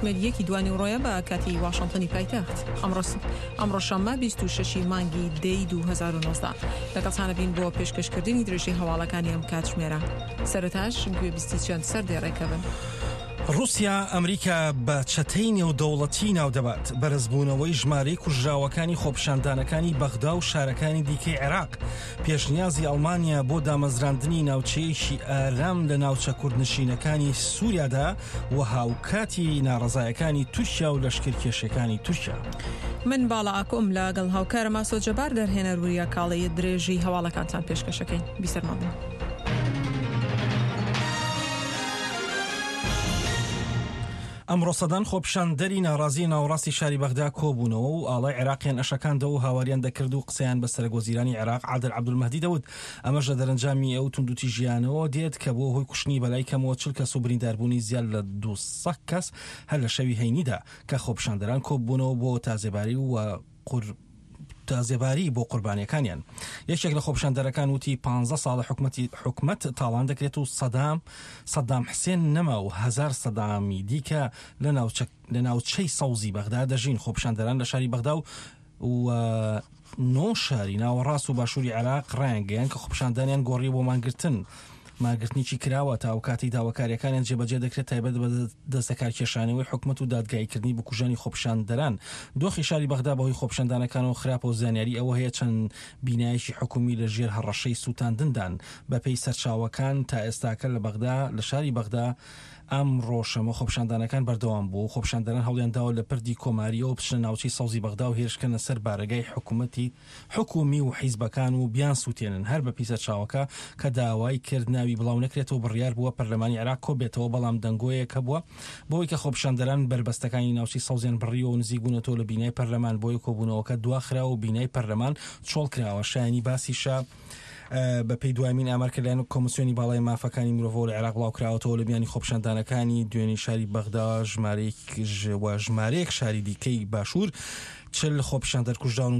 کاتژمێر 1 دوای ڕۆیە بە کاتی واشنتنی پایتەخت. ئەمڕۆ شەممە 26 مانگی دەی 2019 لەگەڵتانە بین بۆ پێشکەشکردنی درێژەی هەواڵەکانی ئەم کاتژمێرە. سەرەتاش گوێبیستی چەند سەردێڕێکەبن. رووسیا ئەمریکا بە چەتەی نێودەوڵەتی ناودەبات بەرزبوونەوەی ژمارەی کوژراوەکانی خۆپیشاندانەکانی بەغدا و شارەکانی دیکەی عێراق. پێشنیازی ئەڵمانیا بۆ دامەزراندنی ناوچەیەکی ئارام لە ناوچە کوردنشینەکانی سووریادا و هاوکاتی ناڕەزایەکانی تورکیا و لەشکرکێشەکانی تورکیا. من باڵا ئاکۆم لەگەڵ هاوکارە ماسۆ جەبار دەرهێنەر وریە کاڵەیە درێژی هەواڵەکانتان پێشکەشەکەین. بیسەرمان بن. ئەمڕۆ سەدان خۆپیشاندەری ناڕازی ناوەڕاستی شاری بەغدا کۆبوونەوە و ئاڵای عێراقیان ئەشەکاندەوە و هاواریان دەکرد و قسەیان بە سەرۆکوەزیرانی عێراق عادل عەبدولمەهدی دەوت. ئەمەش لە دەرەنجامی ئەو توندوتیژیانەوە دێت کە بۆ هۆی کوشتنی بەلای کەمەوە 40 کەس و برینداربوونی زیاد لە 200 کەس هەر لە شەوی هەینیدا کە خۆپیشاندەران کۆبوونەوە بۆ تازێباری و تازێباری بۆ قوربانیەکانیان. یەکێک لە خۆپیشاندەرەکان وتی 15 ساڵە حکومەت تاڵان دەکرێت و سەدام حسێن نەما و 1000 سەدامی دیکە لە ناوچەی سەوزی بەغدا دەژین. خۆپیشاندەران لە شاری بەغدا و 9 شاری ناوەڕاست و باشووری عێراق ڕایانگەیان کە خۆپیشاندانیان گۆڕی بۆ ماگرتنیی کراوە تا ئەو کاتی داواکاریەکانیان جێبەجێ دەکرێت تایبەت بە دەستەکار کێشانەوەی حکومەت و دادگاییکردنی بکوژانی خۆپیشاندەران. دۆخی شاری بەغدا بەهۆی خۆپیشاندانەکانەوە خراپە و زانیاری ئەوە هەیە چەند بینایەکی حکومی لە ژێر هەڕەشەی سووتاندندان بەپێی سەرچاوەکان تا ئێستاکە لە بەغدا لە شاری بەغدا ئەم ڕۆژەمە خۆپیشاندانەکان بەردەوام بوو. خۆپیشاندەران هەوڵیان داوە لە پردی کۆماریەوە بچنە ناوچەی سەوزی بەغدا و هێرشکەنە سەر بارگای حکومی و حیزبەکان و بیان سووتێنن هەر بە پیسە چاوەکە کە داوای کرد ناوی بڵاو نەکرێتەوە بڕیار بووە پەرلەمانی عێراق کۆبێتەوە، بەڵام دەنگۆیەکە بووە بۆی کە خۆپیشاندەران بربەستەکانی ناوچەی سەوزیان بڕیەوە و نزیک بوونەوە لە بینای پەرلەمان بۆی کۆبوونەوەکە دواخرا و بینای پەرلەمان چۆڵ کراوە. شایانی باسیشە بە پێی دوامین ئامارکردیان کۆمسیۆنی باڵای مافەکانی مرۆڤ لە عێراق بڵاو کراوەتەوە لە بیانی خۆپیشاندانەکانی دوێنێ شاری بەغدا ژمارەیەک شاری دیکەی باشوور 40 خۆپیشاندەر کوژراون و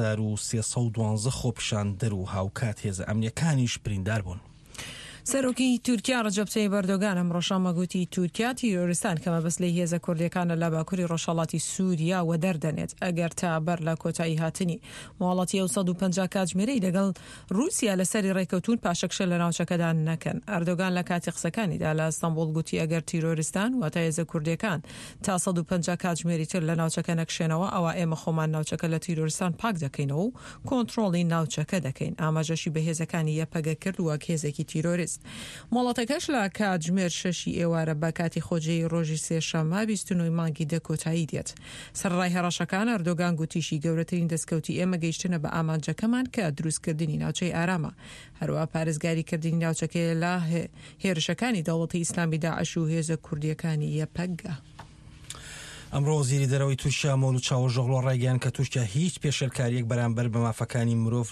2312 خۆپیشاندەر و هاوکات هێزە ئەمنیەکانیش بریندار بوون. سەرۆکی تورکیا ڕەجەب تەیب ئەردۆغان ئەم ڕۆژەمە گوتی تورکیا تیرۆریستان کەمە بەس لە هێزە کوردەکانە لە باکووری ڕۆژهەڵاتی سووریا و دەردەنێت ئەگەر تا بەر لە کۆتایی هاتنی مواڵاتی 150 کاتژمێرەی لەگەڵ رووسیا لەسەری ڕێکەوتون پاشەکشە لە ناوچەکەدا نەکەن. ئەردۆغان لە کاتی قسەکانیدا لە ئەستەمبوڵ گوتی ئەگەر تیرۆریستان واتە هێزە کوردەکان تا 150 کاتژمێری تر لە ناوچەکە نەکشێنەوە ئەوە ئێمە خۆمان ناوچەکە لە تیرۆریستان پاک دەکەینەوە و کۆنتڕۆڵی ناوچەکە دەکەین. ئاماژەشی بە هێزەکانی یەپەگە کرد وەک هێزێکی تیرۆریست. مۆڵەتەکەش لە کاتژمێر 6 ئێوارە بە کاتی خۆجەی ڕۆژی سێشەممە 29 مانگی کۆتایی دێت. سەرڕای هەڕەشەکان ئەردۆغان گوتیشی گەورەترین دەستکەوتی ئێمە گەیشتنە بە ئامانجەکەمان کە دروستکردنی ناوچەی ئارامە، هەروە پارێزگاریکردنی ناوچەکەی لە هێرشەکانی دەوڵەتی ئیسلامی داعش و هێزە کوردیەکانی یەپەگە. ئەمڕۆ وەزیری دەرەوەی تورکیا مۆلود چاوەژۆغڵۆ ڕایگەیاند کە تورکیا هیچ پێشێلکاریەک بەرامبەر بە مافەکانی مرۆڤ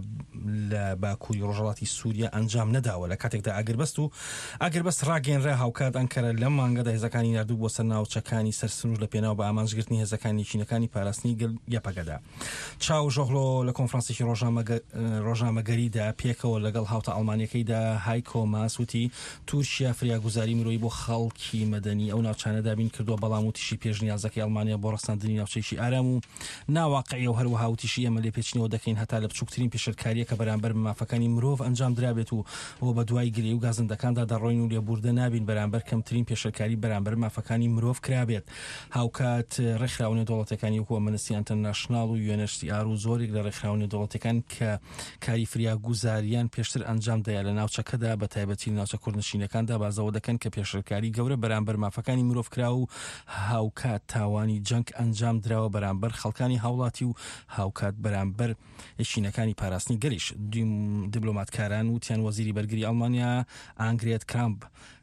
لە باکووری ڕۆژهەڵاتی سووریا ئەنجام نەداوە. لە کاتێکدا ئاگربەست ڕاگەیەنرا هاوکات ئەنکەرە لەم مانگەدا هێزەکانی نردوو بۆ سەر ناوچەکانی سەرسنوور لە پێناو بە ئامانجگرتنی هێزەکانی چینەکانی پاراستنی یەپەگەدا. چاوەژۆغڵۆ لە کۆنفرانسێکی ڕۆژنامەگەریدا پێکەوە لەگەڵ هاوتە ئەڵمانیەکەیدا هایکۆ ماس وتی تورکیا فریاگوزاری مرۆیی بۆ خەڵکی مەدەنی ئەو ناوچانەدا بین کردووە، بەڵام وتیشی پێشنیازەکەی ئەڵمانیا بۆ ڕەساندنی ناوچەیەکی ئارام و ناواقعی و هەروەها وتیشی ئێمە لێ پێچینەوە دەکەین هەتا لە بچووکترین پێشێلکاریە کە بەرامبەر بە مافەکانی مرۆڤ ئەنجام درابێت و بە دوای گرێ و گازندەکاندا دەڕۆین و لێبوردە نابین بەرامبەر کەمترین پێشێلکاری بەرامبەر مافەکانی مرۆڤ کرابێت. هاوکات ڕێکخراونە دەوڵەتەکانی وەکو ئەمنستی ئینتەرناشناڵ و UNHCR و زۆرێک لە ڕێکخراونە دەوڵەتەکان کە کاری فریاگوزاریان پێشتر ئەنجام دەیە لە ناوچەکەدا بە تایبەتی ناوچە کوردنشینەکاندا بازەوە دەکەن کە پێشێلکاری گەورە بەرامبەر مافەکانی مرۆڤ کرا و هاوکات تاوانی جەنگ ئەنجام دراوە بەرامبەر خەڵکانی هاوڵاتی و هاوکات بەرامبەر یەشینەکانی پاراستنی گەریش. دیبلۆماتکاران وتیان وەزیری بەرگری ئەڵمانیا ئانگرێت کرامب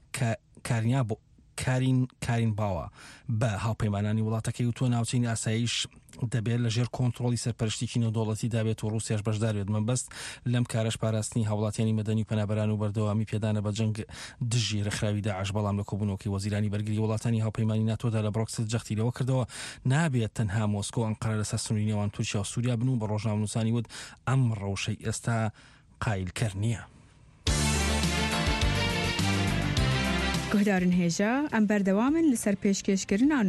کارین باوە بە هاوپەیمانانی وڵاتەکەی و تۆ ناوچەی ئاسایش دەبێت لە ژێر کۆنتڕۆڵی سەرپەرشتیی نێودەوڵەتی دابێت و ڕووسیاش بەشدار بێت. مەبەست لەم کارەش پاراستنی هاوڵاتیانی مەدەنی و پەنابەران و بەردەوامی پێدانە بە جەنگ دژی ڕێکخراوی داعش، بەڵام لە کۆبوونەوەی وەزیرانی بەرگری وڵاتانی هاوپەیمانی ناتۆدا لە بڕۆکسل جەختی لەوە کردەوە نابێت تەنها مۆسکۆ ئەنقەرە لەسەر سنووری نێوان تورکیا و سووریا بن و بە ڕۆژنامەنووسانی وت ئەم ڕەوشەی ئێستا قایلکەر نییە. گۆدارن هێژە ئەم بەردەوامن لەسەر پێشکەشکردن